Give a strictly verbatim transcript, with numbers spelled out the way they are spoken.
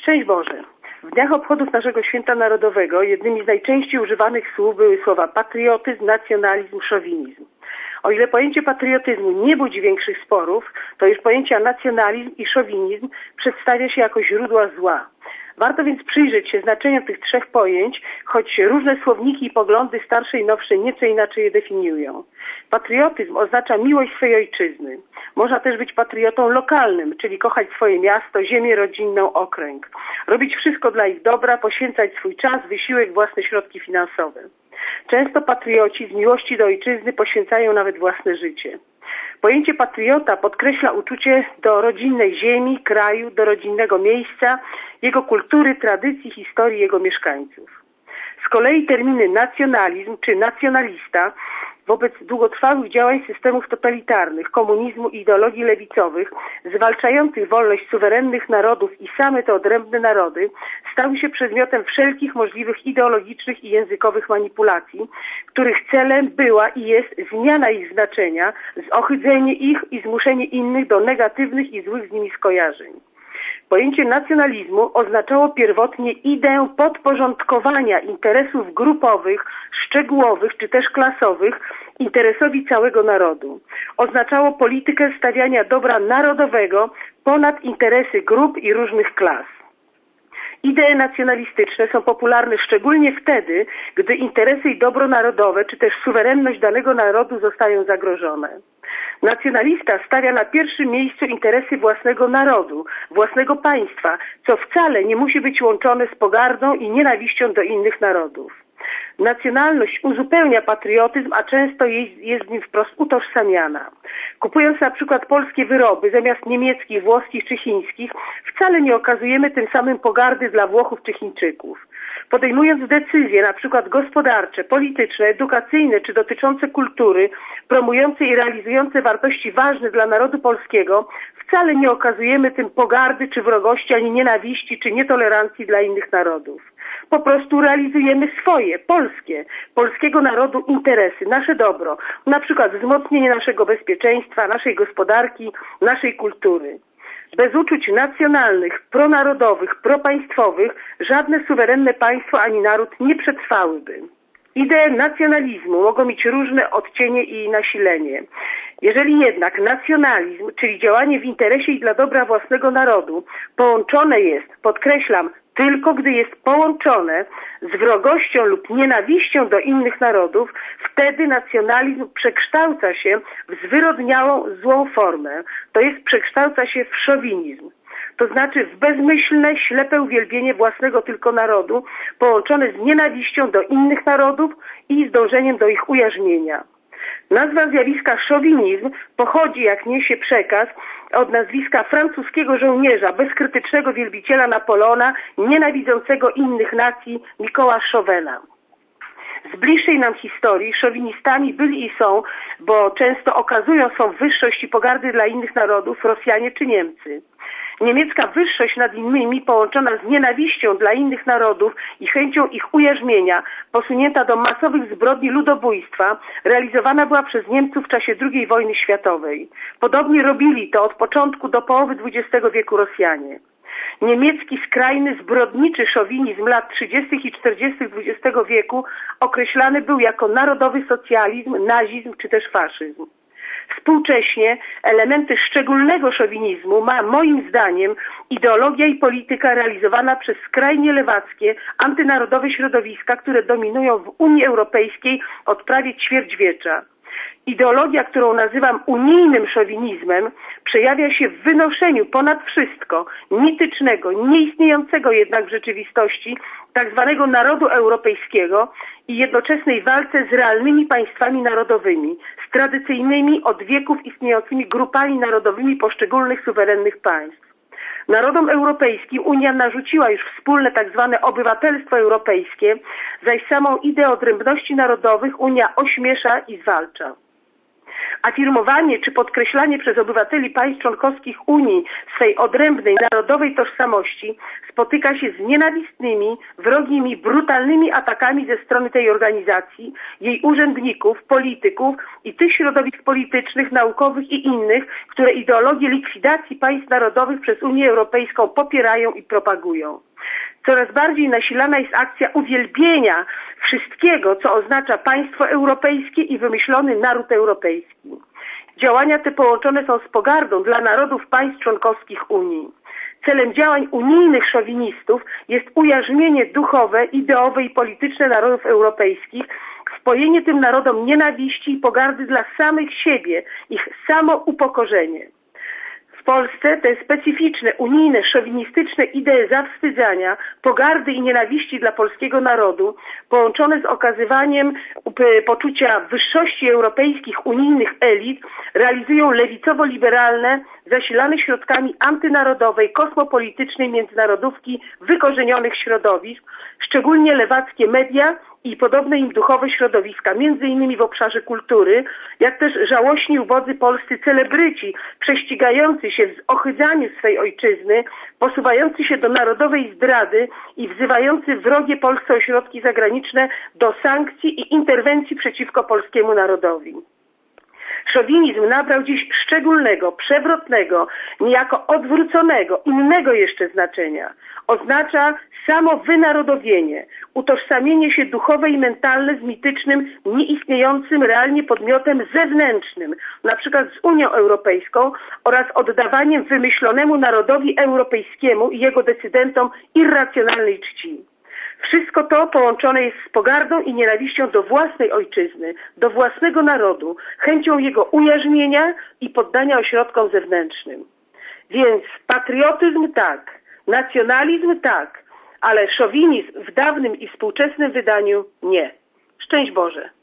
Szczęść Boże! W dniach obchodów naszego Święta Narodowego jednymi z najczęściej używanych słów były słowa patriotyzm, nacjonalizm, szowinizm. O ile pojęcie patriotyzmu nie budzi większych sporów, to już pojęcia nacjonalizm i szowinizm przedstawia się jako źródła zła. Warto więc przyjrzeć się znaczeniu tych trzech pojęć, choć różne słowniki i poglądy starsze i nowsze nieco inaczej je definiują. Patriotyzm oznacza miłość swojej ojczyzny. Można też być patriotą lokalnym, czyli kochać swoje miasto, ziemię rodzinną, okręg. Robić wszystko dla ich dobra, poświęcać swój czas, wysiłek, własne środki finansowe. Często patrioci z miłości do ojczyzny poświęcają nawet własne życie. Pojęcie patriota podkreśla uczucie do rodzinnej ziemi, kraju, do rodzinnego miejsca, jego kultury, tradycji, historii jego mieszkańców. Z kolei terminy nacjonalizm czy nacjonalista wobec długotrwałych działań systemów totalitarnych, komunizmu i ideologii lewicowych, zwalczających wolność suwerennych narodów i same te odrębne narody, stały się przedmiotem wszelkich możliwych ideologicznych i językowych manipulacji, których celem była i jest zmiana ich znaczenia, zohydzenie ich i zmuszenie innych do negatywnych i złych z nimi skojarzeń. Pojęcie nacjonalizmu oznaczało pierwotnie ideę podporządkowania interesów grupowych, szczegółowych czy też klasowych interesowi całego narodu. Oznaczało politykę stawiania dobra narodowego ponad interesy grup i różnych klas. Idee nacjonalistyczne są popularne szczególnie wtedy, gdy interesy i dobro narodowe, czy też suwerenność danego narodu zostają zagrożone. Nacjonalista stawia na pierwszym miejscu interesy własnego narodu, własnego państwa, co wcale nie musi być łączone z pogardą i nienawiścią do innych narodów. Nacjonalność uzupełnia patriotyzm, a często jest z nim wprost utożsamiana. Kupując na przykład polskie wyroby zamiast niemieckich, włoskich czy chińskich, wcale nie okazujemy tym samym pogardy dla Włochów czy Chińczyków. Podejmując decyzje na przykład gospodarcze, polityczne, edukacyjne czy dotyczące kultury, promujące i realizujące wartości ważne dla narodu polskiego, wcale nie okazujemy tym pogardy czy wrogości, ani nienawiści czy nietolerancji dla innych narodów. Po prostu realizujemy swoje, polskie, polskiego narodu interesy, nasze dobro, na przykład wzmocnienie naszego bezpieczeństwa, naszej gospodarki, naszej kultury. Bez uczuć nacjonalnych, pronarodowych, propaństwowych żadne suwerenne państwo ani naród nie przetrwałyby. Idee nacjonalizmu mogą mieć różne odcienie i nasilenie. Jeżeli jednak nacjonalizm, czyli działanie w interesie i dla dobra własnego narodu, połączone jest, podkreślam, tylko gdy jest połączone z wrogością lub nienawiścią do innych narodów, wtedy nacjonalizm przekształca się w zwyrodniałą, złą formę, to jest przekształca się w szowinizm. To znaczy w bezmyślne, ślepe uwielbienie własnego tylko narodu, połączone z nienawiścią do innych narodów i z dążeniem do ich ujarzmienia. Nazwa zjawiska szowinizm pochodzi, jak niesie przekaz, od nazwiska francuskiego żołnierza, bezkrytycznego wielbiciela Napoleona, nienawidzącego innych nacji, Mikoła Chauvina. Z bliższej nam historii szowinistami byli i są, bo często okazują swą wyższość i pogardy dla innych narodów, Rosjanie czy Niemcy. Niemiecka wyższość nad innymi, połączona z nienawiścią dla innych narodów i chęcią ich ujarzmienia, posunięta do masowych zbrodni ludobójstwa, realizowana była przez Niemców w czasie drugiej wojny światowej. Podobnie robili to od początku do połowy dwudziestego wieku Rosjanie. Niemiecki skrajny, zbrodniczy szowinizm lat trzydziestych i czterdziestych dwudziestego wieku określany był jako narodowy socjalizm, nazizm czy też faszyzm. Współcześnie elementy szczególnego szowinizmu ma moim zdaniem ideologia i polityka realizowana przez skrajnie lewackie, antynarodowe środowiska, które dominują w Unii Europejskiej od prawie ćwierćwiecza. Ideologia, którą nazywam unijnym szowinizmem, przejawia się w wynoszeniu ponad wszystko mitycznego, nieistniejącego jednak w rzeczywistości tak zwanego narodu europejskiego i jednoczesnej walce z realnymi państwami narodowymi, z tradycyjnymi od wieków istniejącymi grupami narodowymi poszczególnych suwerennych państw. Narodom europejskim Unia narzuciła już wspólne tak zwane obywatelstwo europejskie, zaś samą ideę odrębności narodowych Unia ośmiesza i zwalcza. Afirmowanie czy podkreślanie przez obywateli państw członkowskich Unii swej odrębnej narodowej tożsamości spotyka się z nienawistnymi, wrogimi, brutalnymi atakami ze strony tej organizacji, jej urzędników, polityków i tych środowisk politycznych, naukowych i innych, które ideologię likwidacji państw narodowych przez Unię Europejską popierają i propagują. Coraz bardziej nasilana jest akcja uwielbienia wszystkiego, co oznacza państwo europejskie i wymyślony naród europejski. Działania te połączone są z pogardą dla narodów państw członkowskich Unii. Celem działań unijnych szowinistów jest ujarzmienie duchowe, ideowe i polityczne narodów europejskich, wpojenie tym narodom nienawiści i pogardy dla samych siebie, ich samoupokorzenie. W Polsce te specyficzne, unijne, szowinistyczne idee zawstydzania, pogardy i nienawiści dla polskiego narodu, połączone z okazywaniem poczucia wyższości europejskich unijnych elit, realizują lewicowo-liberalne, zasilane środkami antynarodowej, kosmopolitycznej międzynarodówki wykorzenionych środowisk, szczególnie lewackie media i podobne im duchowe środowiska, między innymi w obszarze kultury, jak też żałośni, ubodzy polscy celebryci, prześcigający się w ohydzaniu swej ojczyzny, posuwający się do narodowej zdrady i wzywający wrogie Polsce ośrodki zagraniczne do sankcji i interwencji przeciwko polskiemu narodowi. Szowinizm nabrał dziś szczególnego, przewrotnego, niejako odwróconego, innego jeszcze znaczenia. Oznacza samo wynarodowienie, utożsamienie się duchowe i mentalne z mitycznym, nieistniejącym realnie podmiotem zewnętrznym, na przykład z Unią Europejską, oraz oddawaniem wymyślonemu narodowi europejskiemu i jego decydentom irracjonalnej czci. Wszystko to połączone jest z pogardą i nienawiścią do własnej ojczyzny, do własnego narodu, chęcią jego ujarzmienia i poddania ośrodkom zewnętrznym. Więc patriotyzm tak, nacjonalizm tak, ale szowinizm w dawnym i współczesnym wydaniu nie. Szczęść Boże!